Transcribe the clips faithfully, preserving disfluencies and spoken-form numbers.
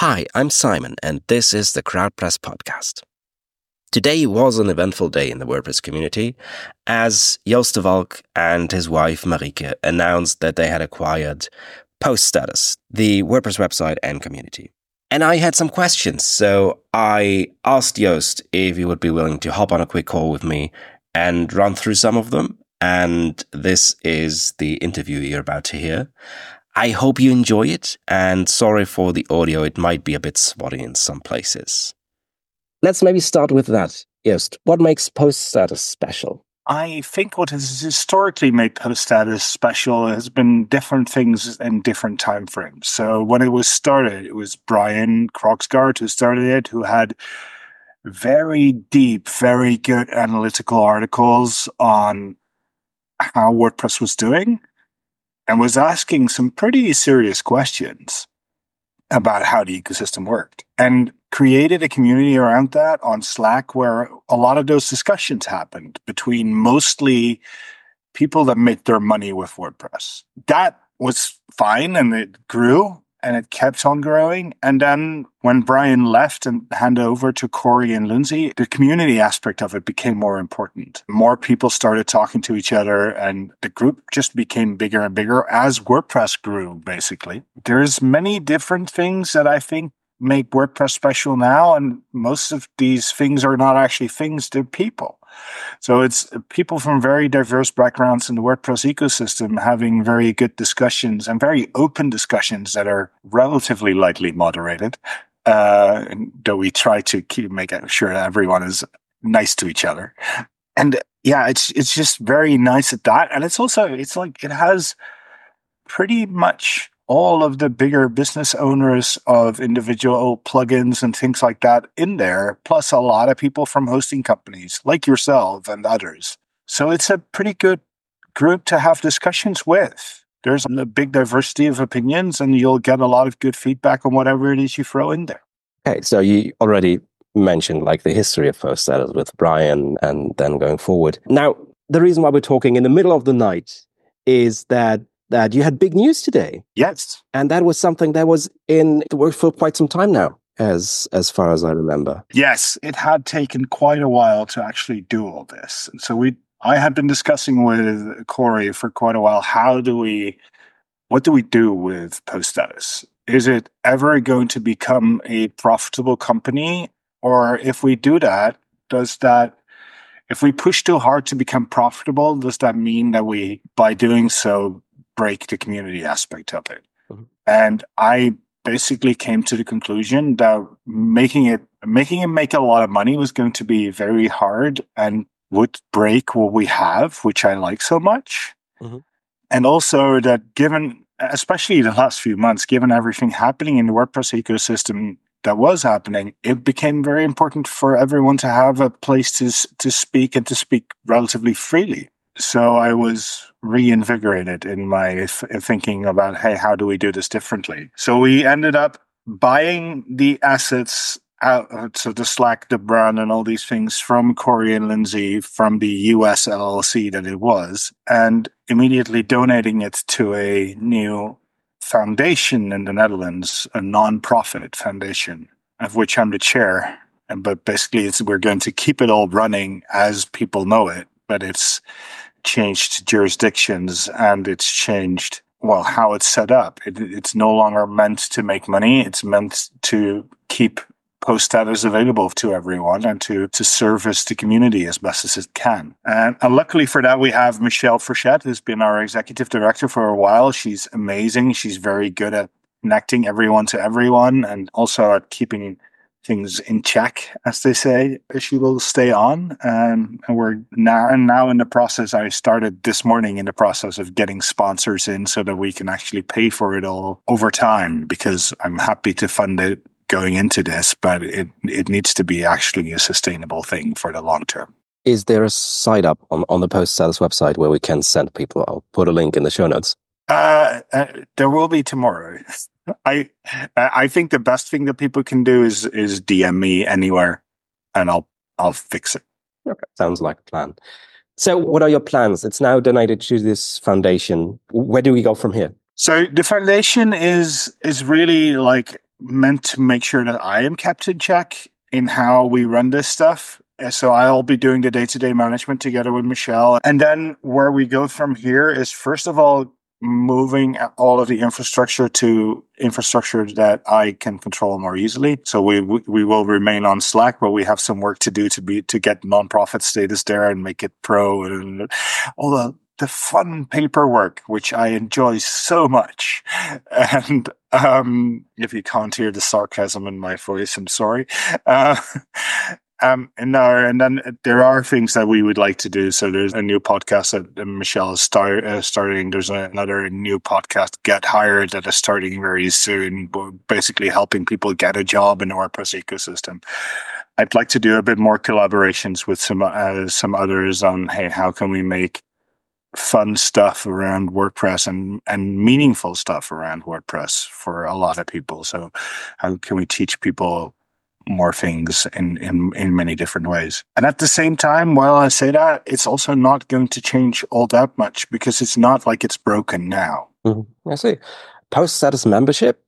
Hi, I'm Simon, and this is the CrowdPress podcast. Today was an eventful day in the WordPress community, as Joost de Valk and his wife Marieke announced that they had acquired PostStatus, the WordPress website and community. And I had some questions, so I asked Joost if he would be willing to hop on a quick call with me and run through some of them. And this is the interview you're about to hear. I hope you enjoy it, and sorry for the audio, it might be a bit spotty in some places. Let's maybe start with that. Joost, what makes PostStatus special? I think what has historically made PostStatus special has been different things in different time frames. So when it was started, it was Brian Krogsgaard who started it, who had very deep, very good analytical articles on how WordPress was doing, and was asking some pretty serious questions about how the ecosystem worked, and created a community around that on Slack where a lot of those discussions happened between mostly people that made their money with WordPress. That was fine, and it grew, and it kept on growing. And then when Brian left and handed over to Corey and Lindsay, the community aspect of it became more important. More people started talking to each other, and the group just became bigger and bigger as WordPress grew, basically. There's many different things that I think make WordPress special now, and most of these things are not actually things, they're people. So it's people from very diverse backgrounds in the WordPress ecosystem having very good discussions and very open discussions that are relatively lightly moderated, uh, though we try to keep making sure that everyone is nice to each other. And yeah, it's it's just very nice at that. And it's also, it's like it has pretty much all of the bigger business owners of individual plugins and things like that in there, plus a lot of people from hosting companies like yourself and others. So it's a pretty good group to have discussions with. There's a big diversity of opinions, and you'll get a lot of good feedback on whatever it is you throw in there. Okay, so you already mentioned like the history of PostStatus with Brian and then going forward. Now, the reason why we're talking in the middle of the night is that that you had big news today. Yes. And that was something that was in the works for quite some time now, as as far as I remember. Yes, it had taken quite a while to actually do all this. So we, I had been discussing with Corey for quite a while, how do we, what do we do with PostStatus? Is it ever going to become a profitable company? Or if we do that, does that, if we push too hard to become profitable, does that mean that we, by doing so, break the community aspect of it? Mm-hmm. And I basically came to the conclusion that making it making it make a lot of money was going to be very hard and would break what we have, which I like so much. Mm-hmm. And also that given, especially the last few months, given everything happening in the WordPress ecosystem that was happening, it became very important for everyone to have a place to to speak and to speak relatively freely. So I was reinvigorated in my f- thinking about, hey, how do we do this differently? So we ended up buying the assets out, so the Slack, the brand, and all these things from Corey and Lindsay from the U S L L C that it was, and immediately donating it to a new foundation in the Netherlands, a non-profit foundation, of which I'm the chair. And but basically, it's we're going to keep it all running as people know it, but it's changed jurisdictions and it's changed, well, how it's set up. It, it's no longer meant to make money. It's meant to keep PostStatus available to everyone and to, to service the community as best as it can. And, and luckily for that, we have Michelle Frechette, who's been our executive director for a while. She's amazing. She's very good at connecting everyone to everyone and also at keeping things in check, as they say. She will stay on, um, and we're now and now in the process. I started this morning in the process of getting sponsors in so that we can actually pay for it all over time, because I'm happy to fund it going into this, but it it needs to be actually a sustainable thing for the long term. Is there a site up on, on the PostStatus website where we can send people? I'll put a link in the show notes. Uh, uh there will be tomorrow. I I think the best thing that people can do is is D M me anywhere, and I'll I'll fix it. Okay, sounds like a plan. So, what are your plans? It's now donated to this foundation. Where do we go from here? So the foundation is is really like meant to make sure that I am kept in check in how we run this stuff. So I'll be doing the day-to-day management together with Michelle. And then where we go from here is, first of all, moving all of the infrastructure to infrastructure that I can control more easily. So we we will remain on Slack, but we have some work to do to be to get nonprofit status there and make it pro and all the the fun paperwork, which I enjoy so much. And um, if you can't hear the sarcasm in my voice, I'm sorry. Uh, Um, and no, and then there are things that we would like to do. So there's a new podcast that Michelle is start, uh, starting. There's a, another new podcast, Get Hired, that is starting very soon, basically helping people get a job in the WordPress ecosystem. I'd like to do a bit more collaborations with some uh, some others on, hey, how can we make fun stuff around WordPress and, and meaningful stuff around WordPress for a lot of people. So how can we teach people more things in, in, in many different ways? And at the same time, while I say that, it's also not going to change all that much because it's not like it's broken now. Mm-hmm. I see. Post status membership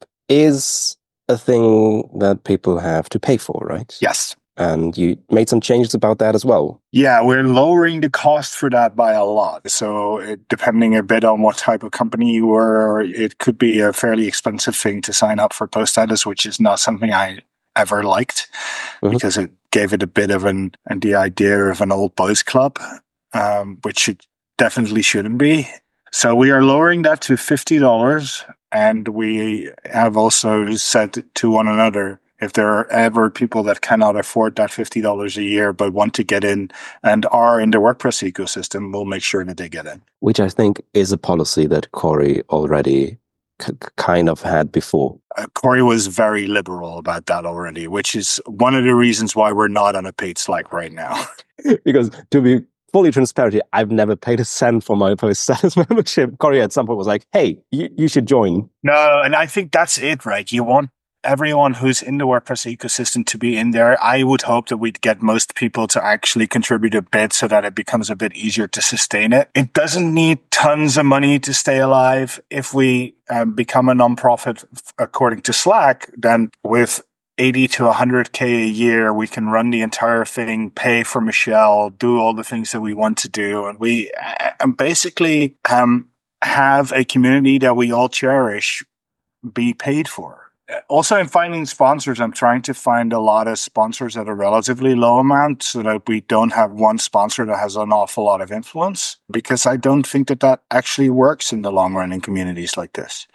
is a thing that people have to pay for, right? Yes. And you made some changes about that as well. Yeah, we're lowering the cost for that by a lot. So it, depending a bit on what type of company you were, it could be a fairly expensive thing to sign up for post status, which is not something I ever liked, mm-hmm. because it gave it a bit of an and the idea of an old boys club, um, which it definitely shouldn't be. So we are lowering that to fifty dollars, and we have also said to one another, if there are ever people that cannot afford that fifty dollars a year but want to get in and are in the WordPress ecosystem, we'll make sure that they get in. Which I think is a policy that Corey already c- kind of had before. Uh, Corey was very liberal about that already, which is one of the reasons why we're not on a paid Slack right now. Because to be fully transparent, I've never paid a cent for my post status membership. Corey at some point was like, hey, you, you should join. No, and I think that's it, right? You want everyone who's in the WordPress ecosystem to be in there. I would hope that we'd get most people to actually contribute a bit so that it becomes a bit easier to sustain it. It doesn't need tons of money to stay alive. If we um, become a nonprofit, according to Slack, then with eighty to one hundred K a year, we can run the entire thing, pay for Michelle, do all the things that we want to do. And we uh, basically um, have a community that we all cherish be paid for. Also, in finding sponsors, I'm trying to find a lot of sponsors at a relatively low amount so that we don't have one sponsor that has an awful lot of influence, because I don't think that that actually works in the long run in communities like this.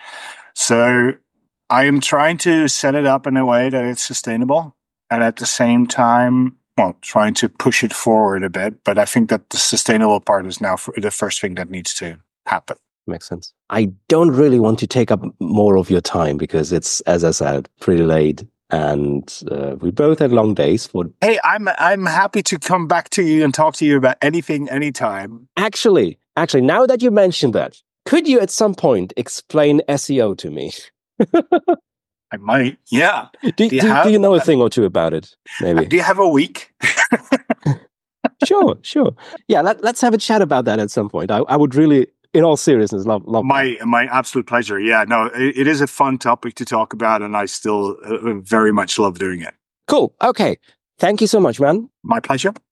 So I am trying to set it up in a way that it's sustainable and at the same time, well, trying to push it forward a bit. But I think that the sustainable part is now the first thing that needs to happen. Makes sense. I don't really want to take up more of your time because it's, as I said, pretty late, and uh, we both had long days. For hey, I'm I'm happy to come back to you and talk to you about anything, anytime. Actually, actually, now that you mentioned that, could you at some point explain S E O to me? I might. Yeah. Do, do, you, do, have, do you know a thing or two about it? Maybe. Do you have a week? Sure, sure. Yeah, let, let's have a chat about that at some point. I, I would really. In all seriousness, love, love my that. my absolute pleasure. Yeah, no, it, it is a fun topic to talk about, and I still uh, very much love doing it. Cool. Okay. Thank you so much, man. My pleasure.